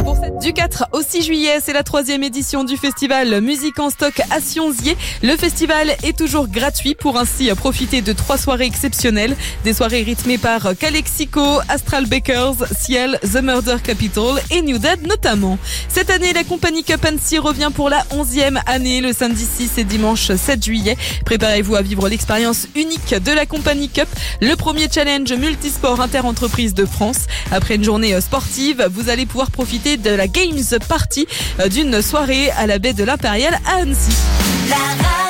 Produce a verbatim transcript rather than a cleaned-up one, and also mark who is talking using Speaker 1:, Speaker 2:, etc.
Speaker 1: Pour cette... Du quatre au six juillet, c'est la troisième édition du festival Musique en stock à Sionzier. Le festival est toujours gratuit pour ainsi profiter de trois soirées exceptionnelles. Des soirées rythmées par Calexico, Astral Bakers, Ciel, The Murder Capital et New Dead notamment. Cette année, la Company Cup Annecy revient pour la onzième année, le samedi six et dimanche sept juillet. Préparez-vous à vivre l'expérience unique de la Company Cup, le premier challenge multisport inter-entreprise de France. Après une journée sportive, vous allez pouvoir profiter de la Games Party d'une soirée à la baie de l'Impérial à Annecy. La